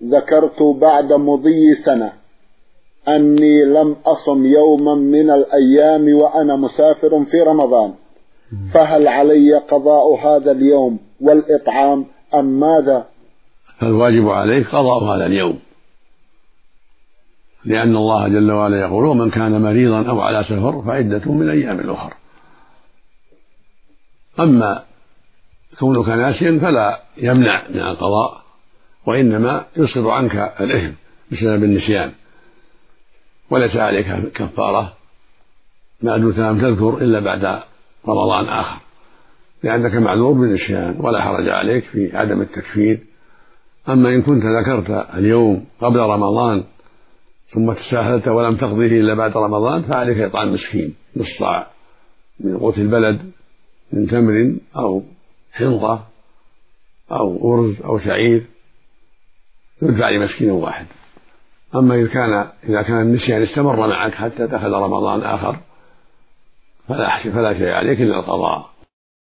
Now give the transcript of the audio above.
ذكرت بعد مضي سنة أني لم أصم يوما من الأيام وأنا مسافر في رمضان، فهل علي قضاء هذا اليوم والإطعام أم ماذا؟ فالواجب عليك قضاء هذا اليوم، لأن الله جل وعلا يقول: ومن كان مريضا أو على سفر فعدة من أيام أخرى. أما كونك ناسيا فلا يمنع من القضاء، وإنما يسقط عنك الإثم بسبب النسيان، وليس عليك كفارة ما دمت لم تذكر إلا بعد رمضان آخر، لأنك معذور بالنسيان ولا حرج عليك في عدم التكفير. أما إن كنت ذكرت اليوم قبل رمضان ثم تساهلت ولم تقضيه إلا بعد رمضان فعليك إطعام مسكين نصف صاع من قوت البلد من تمر أو حنطة أو أرز أو شعير يدفع لمسكين واحد. أما إذا كان النسيان استمر معك حتى دخل رمضان آخر فلا شيء عليك إلا القضاء.